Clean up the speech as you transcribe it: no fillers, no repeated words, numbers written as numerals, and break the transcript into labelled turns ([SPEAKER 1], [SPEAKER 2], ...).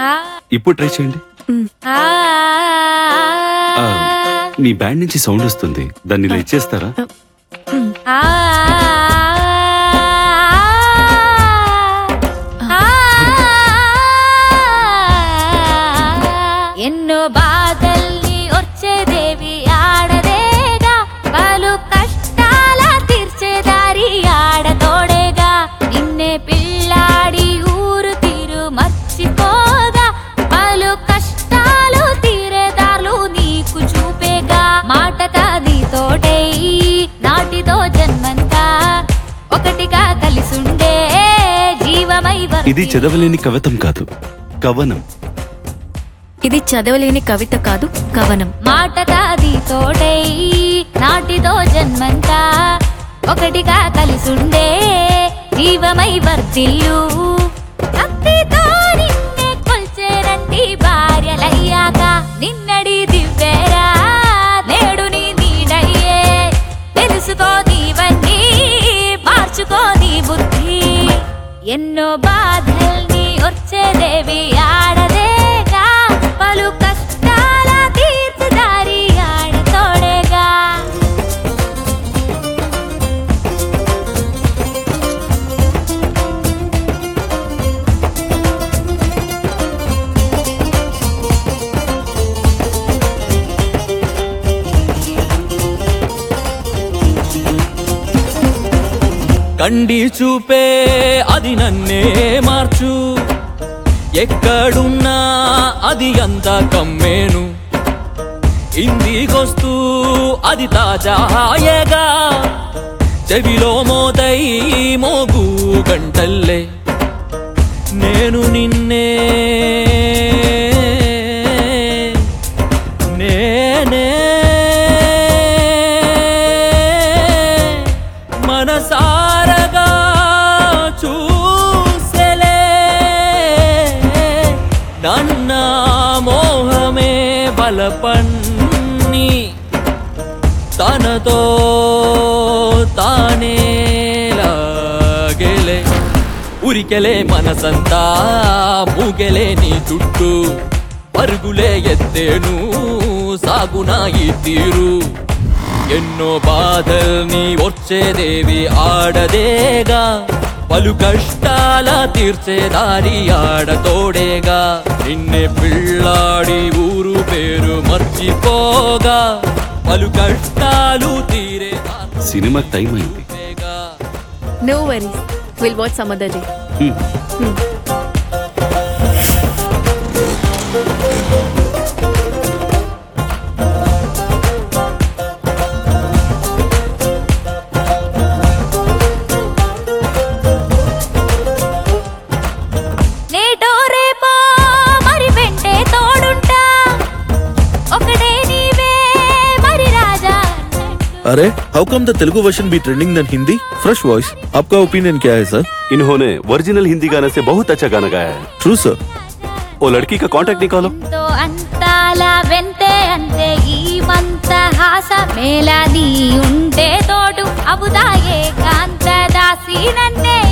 [SPEAKER 1] ఇప్పుడు ట్రై చేయండి. మీ బ్యాండ్ నుంచి సౌండ్ వస్తుంది, దాన్ని ఇలా ఇచ్చేస్తారా?
[SPEAKER 2] ఎన్నో బాధల్ని వచ్చేదేవి ఆడదేగా, పలు కష్టాల తీర్చేదారి ఆడతోడేగా. నిన్నే పిల్లాడి ఊరు తీరు మర్చిపోగా, పలు కష్టాలు తీరేదార్లు నీకు చూపేగా. మాటగా నీతోటే నాటితో జన్మంతా ఒకటిగా కలిసుండే జీవమై.
[SPEAKER 1] ఇది చదవలేని కవితం కాదు, కవనం.
[SPEAKER 3] ఇది చదవలేని కవిత కాదు, కవనం.
[SPEAKER 2] మాటగా నీతోటే నాటితో జన్మంతా ఒకటిగా కలిసుండే జీవమై వర్ధిల్లు. భక్తితో నిన్నే కొల్చేరంటి భార్యలయ్యాక, నిన్నడి దివ్వేరా నేడు నీ నీడయ్యే. తెలుసుకో నీవన్నీ, మార్చుకో నీ బుద్ధి. ఎన్నో బాధల్ని వచ్చేదేవి ఆడదేగా, పలు కష్టాల తీర్చుదారి ఆడతోడేగా.
[SPEAKER 4] కండి చూపే అది నన్నే మార్చు, ఎక్కడున్నా అది అంత కమ్మేను. ఇందికొస్తూ అది తాజాయగా, చెవిలో మోదై మోగు గంటల్లే. నేను నిన్నే నేనే మనసారగా చూసెలే. నన్న మోహమే బలపన్ని, తనతో తానే లాగెలే. ఉరికెలే మనసంతా మూగెలే నీ చుట్టూ, పరుగులే ఎత్తేను సాగునా ఈ తీరు. ఎన్నో బాధల్ని వచ్చేదేవి ఆడదేగా, పలు కష్టాల తీర్చేదారి ఆడతోడేగా. నిన్నే పిల్లాడి ఊరు పేరు మర్చిపోగా, పలు కష్టాలు తీరే.
[SPEAKER 1] సినిమా టైం అయింది.
[SPEAKER 3] No worries, will watch some other day.
[SPEAKER 5] अरे how come the Telugu version be trending then Hindi? Fresh voice, आपका ओपिनियन क्या है सर?
[SPEAKER 1] इन्होंने ओरिजिनल हिंदी गाने से बहुत अच्छा गाना गाया है.
[SPEAKER 5] True sir.
[SPEAKER 1] वो लड़की का कांटेक्ट निकालो.
[SPEAKER 2] तो अंताला वेंते अंते ई मंत हास मेला नी उंटे तोडु अबुदा एकांत दासी नन्ने